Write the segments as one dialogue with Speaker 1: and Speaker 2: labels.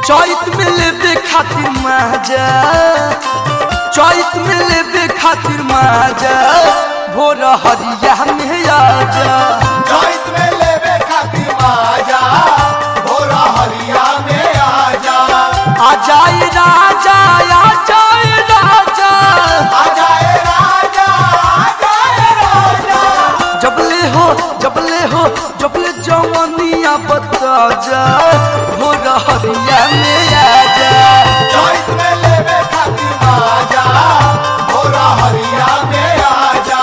Speaker 1: चैत में लेबे खातिर मजा, चैत में लेबे खातिर मजा, भोर हरिया में आजा।
Speaker 2: चैत में लेबे खातिर मजा, भोर हरिया में आजा।
Speaker 1: आ जाए राजा, आ जाए राजा,
Speaker 2: आ जाए राजा, आ जाए राजा।
Speaker 1: जबले हो जबले हो जबले जवानिया बता जा, भोर हरिया में आजा।
Speaker 2: चैत में लेबे खातिर मजा, भोर हरिया में आजा।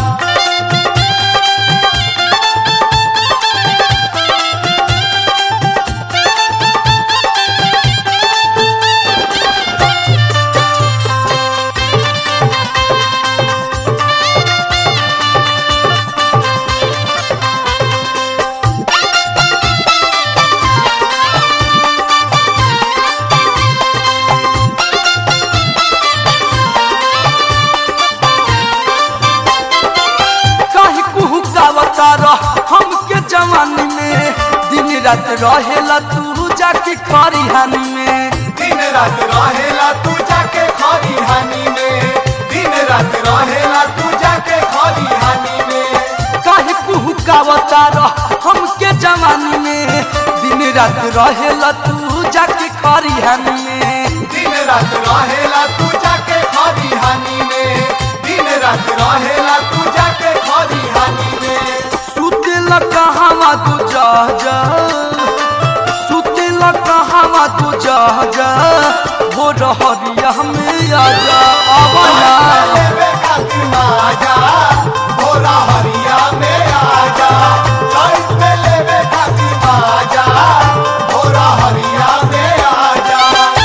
Speaker 1: हमके जवानी में दिन रात रहेला तू जाके खरिहानी में।
Speaker 2: दिन रात रहेला तू जाके खरिहानी में। दिन रात रहेला तू जाके खरिहानी में।
Speaker 1: काहे कुहुकावता हमके जवानी में दिन रात रहेला तू जाके खरिहानी में।
Speaker 2: दिन रात रहेला तू जाके खरिहानी में। दिन रात रहेला तू जाके खरिहानी में।
Speaker 1: सुतेला कहवा तू जा जा, सुतेला कहवा तू जा जा, भोर हरिया में आजा। आवना
Speaker 2: लेबे खातिर मजा, भोर हरिया में आजा। चैत में लेबे खातिर मजा, भोर हरिया में आजा।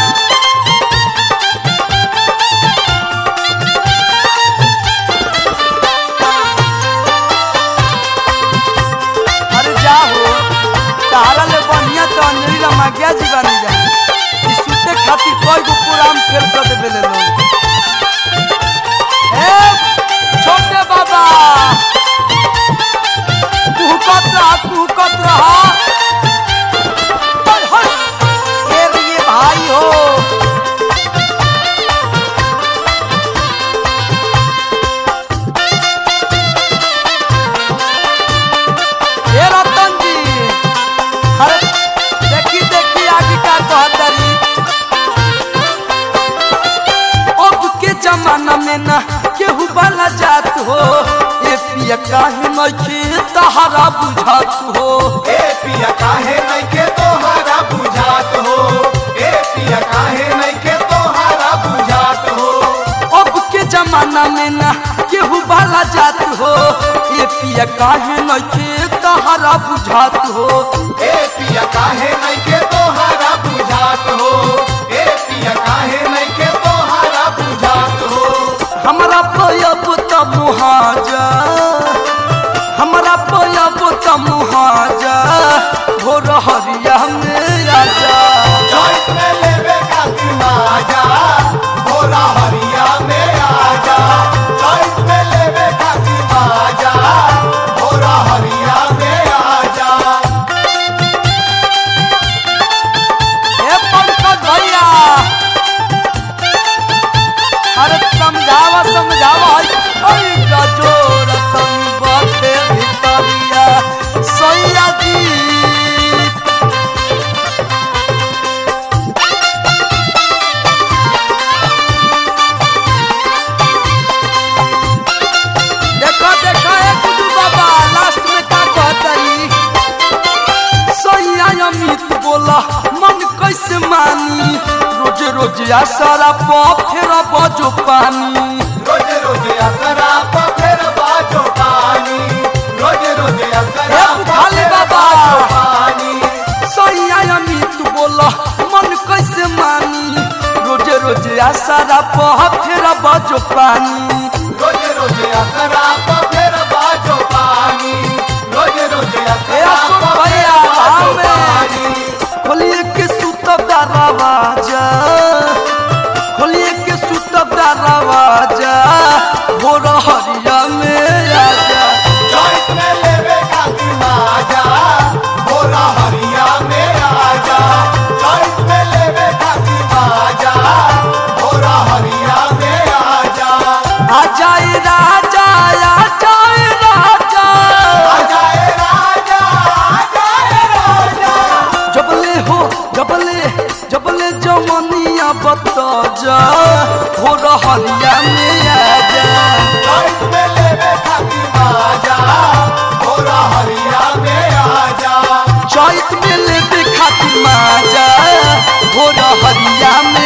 Speaker 1: अरे जाओ तारा ले बढ़िया तो अंजलि रमाग्या जी बनी जा। इस सुते खातिर कोई को पुराम फेल कर देबे ले लो। ए छोटे बाबा कुहकत रहा ये रे भाई हो। ए रतन जी, अरे देखी देखी आगे का कहतरी। अब के जमाना में ना केहू वाला जात हो, ए पिया काहे नइखे तहरा बुझात हो।
Speaker 2: ए पिया काहे नइखे तोहरा बुझात हो। ए पिया काहे नइखे तोहरा बुझात हो।
Speaker 1: अब के जमाना में ना केहू वाला जात हो, ए पिया काहे नइखे तहरा बुझात हो।
Speaker 2: ए पिया काहे नइखे तोहरा बुझात हो। ए पिया काहे नइखे तोहरा बुझात हो।
Speaker 1: हमरा पयब त मुहाजा, हमरा पयब त मुहाजा, भोर हरिया में आजा।
Speaker 2: चैत में लेबे खातिर मजा, भोर हरिया में आजा। चैत में लेबे खातिर मजा, भोर हरिया में आजा।
Speaker 1: ए पंकज भैया, अरे समझावा समझावा जोर तन बाटे भितरिया सैया जी। देखो देखो ए गुड्डू बाबा लास्ट में का कहतरी। सैया अमित बोला मन कैसे मानी, रोज रोज आसरा प फेर बजो पानी।
Speaker 2: रोज रोज असरा प फेर बाजो पानी। रोज रोज असरा प फेर बाजो पानी।
Speaker 1: सैया अमित बोला मन कैसे मानी, रोज रोज आसरा प फेर बजो पानी।
Speaker 2: रोज रोज असरा प फेर बाजो पानी। रोज रोज असरा प फेर बाजो पानी।
Speaker 1: खोलिए के सुतब दरवाजा, खोलिए के सुतब दरवाजा, भोर हरिया में आजा।
Speaker 2: चैत में लेबे खातिर मजा, भोर हरिया में आजा। चैत में लेबे
Speaker 1: कतो जा हो रहरिया में आजा
Speaker 2: चैत में लेवे खातिर माजा भोरा हरिया में आजा
Speaker 1: चैत में लेवे खातिर माजा हो रहरिया में